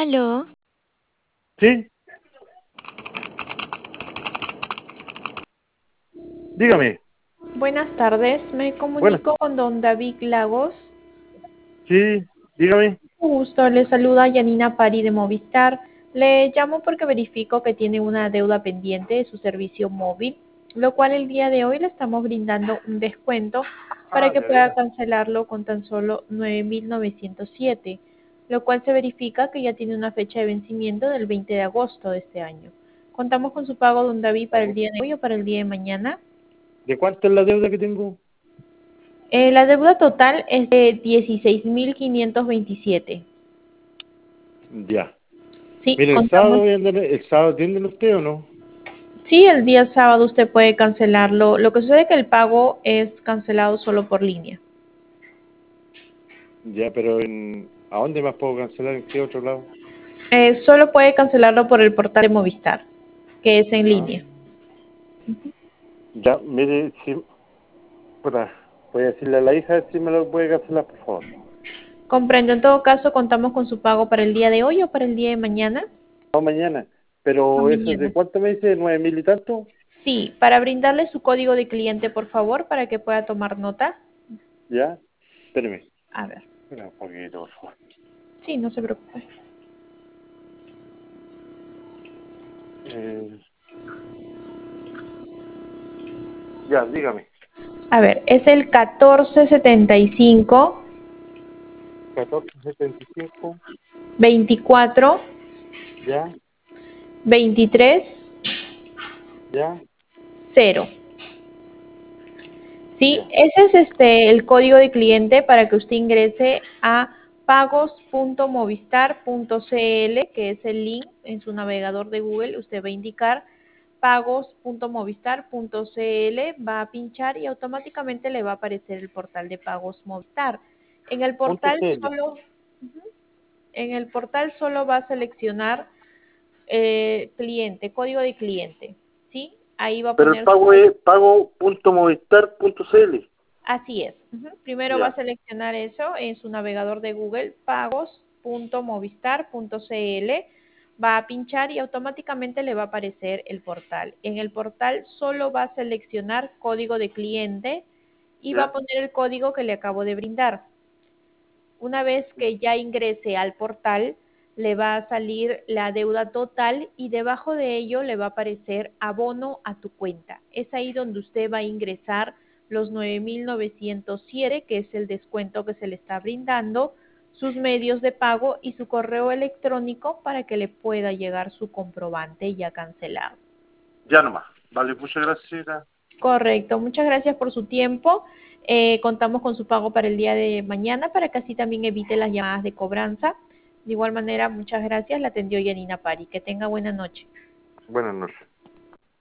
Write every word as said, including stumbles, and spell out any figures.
Aló, Sí, dígame. Buenas tardes, me Bueno, comunico con don David Lagos. sí, dígame. Un gusto, le saluda Yanina Pari de Movistar. Le llamo porque verifico que tiene una deuda pendiente de su servicio móvil, lo cual el día de hoy le estamos brindando un descuento para Ah, que de pueda veras. cancelarlo con tan solo nueve mil novecientos siete, lo cual se verifica que ya tiene una fecha de vencimiento del veinte de agosto de este año. Contamos con su pago, don David, para el Pago. día de hoy o para el día de mañana. ¿De cuánto es la deuda que tengo? Eh, la deuda total es de dieciséis mil quinientos veintisiete. Ya. Sí, Mire, el sábado contamos. voy a andar, el sábado atienden usted o no? Sí, el día sábado usted puede cancelarlo. Lo que sucede es que el pago es cancelado solo por línea. Ya, pero en, ¿a dónde más puedo cancelar? ¿En qué otro lado? Eh, solo puede cancelarlo por el portal de Movistar, que es en Ah, línea. ya, mire, si, puta, voy a decirle a la hija si me lo puede cancelar, por favor. Comprendo. En todo caso, contamos con su pago para el día de hoy o para el día de mañana. No, mañana. No, Pero eso es de mañana. cuánto me dice, nueve mil y tanto. Sí, para brindarle su código de cliente, por favor, para que pueda tomar nota. Ya, espéreme. A ver. Espera un poquito, por favor. Sí, no se preocupe. Eh, ya, dígame. A ver, es el catorce setenta y cinco catorce setenta y cinco. veinticuatro Ya, veintitrés ya, cero. Sí, ya. ese es este el código de cliente para que usted ingrese a pagos punto movistar punto cl, que es el link en su navegador de Google. Usted va a indicar pagos punto movistar punto cl, va a pinchar y automáticamente le va a aparecer el portal de pagos Movistar. En el Punto portal C L. solo, en el portal solo va a seleccionar eh, cliente, código de cliente, ¿sí? Ahí va a Pero el poner su pago es pago.movistar.cl. Así es. Ujú. Primero va a Ya. seleccionar eso en su navegador de Google, pagos punto movistar punto cl, va a pinchar y automáticamente le va a aparecer el portal. En el portal solo va a seleccionar código de cliente y va a Ya. poner el código que le acabo de brindar. Una vez que ya ingrese al portal, le va a salir la deuda total y debajo de ello le va a aparecer abono a tu cuenta. Es ahí donde usted va a ingresar los nueve mil novecientos siete, que es el descuento que se le está brindando, sus medios de pago y su correo electrónico para que le pueda llegar su comprobante ya cancelado. Ya nomás. Vale, muchas gracias, señora. Correcto, muchas gracias por su tiempo. Eh, contamos con su pago para el día de mañana para que así también evite las llamadas de cobranza. De igual manera, muchas gracias. La atendió Yanina Pari. Que tenga buena noche. Buenas noches.